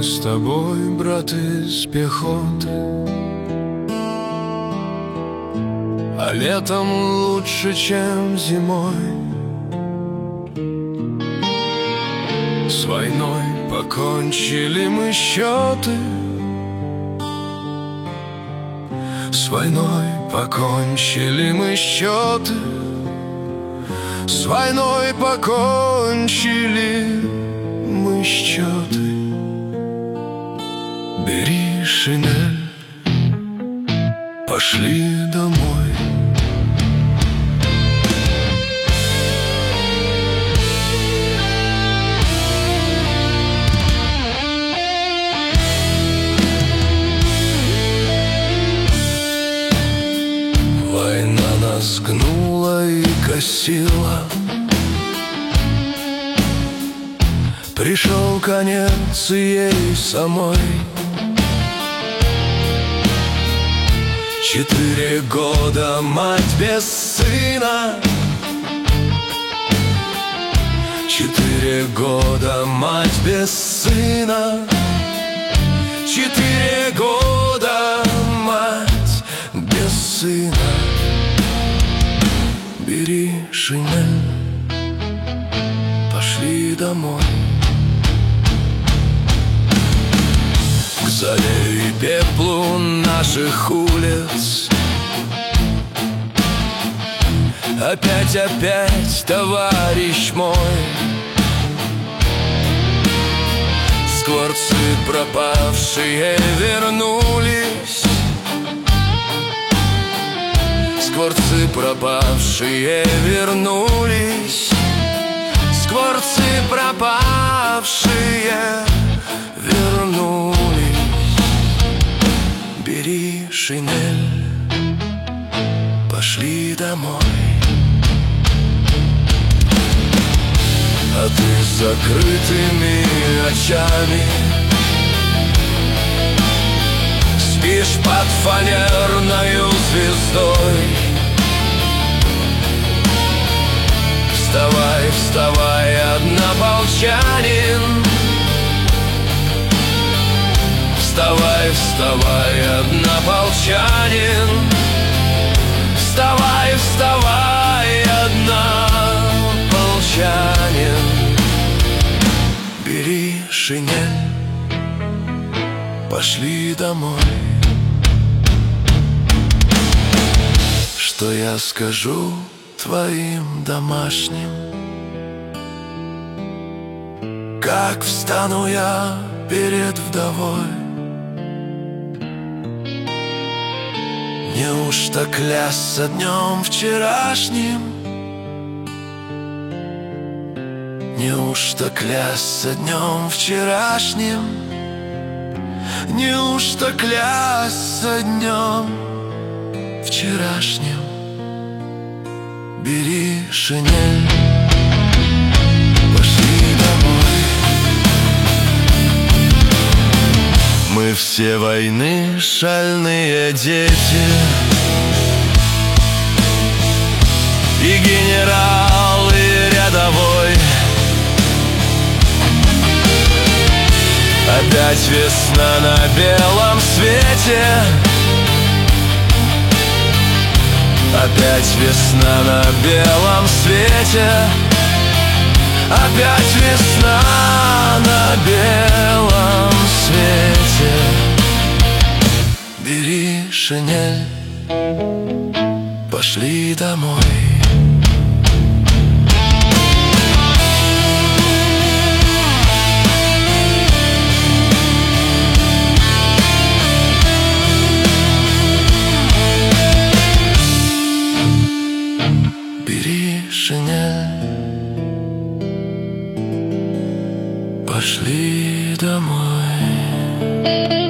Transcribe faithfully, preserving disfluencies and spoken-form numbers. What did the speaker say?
с тобой, брат из пехоты, а летом лучше, чем зимой. С войной покончили мы счеты, с войной покончили мы счеты, с войной покончили мы счеты. Бери шинель, пошли домой. Война нас гнула и косила, пришел конец и ей самой. Четыре года мать без сына, четыре года мать без сына, четыре года мать без сына. Бери шинель, пошли домой. К зале и пеплу наших улиц опять, опять, товарищ мой. Скворцы пропавшие вернулись, скворцы пропавшие вернулись, скворцы пропавшие вернулись. Бери шинель, пошли домой. А ты с закрытыми очами спишь под фанерною звездой. Вставай, вставай, однополчанин, вставай, вставай, однополчанин, вставай, вставай, однополчанин. Бери шинель, пошли домой. Что я скажу твоим домашним? Как встану я перед вдовой? Неужто клясться днем вчерашним? Неужто клясться днем вчерашним? Неужто клясться днем вчерашним? Бери шинель, пошли домой. Мы все войны шальные дети, и генерал, и рядовой. Опять весна на белом свете, опять весна на белом свете, опять весна на белом свете. Бери шинель, пошли домой. Бери шинель, пошли домой.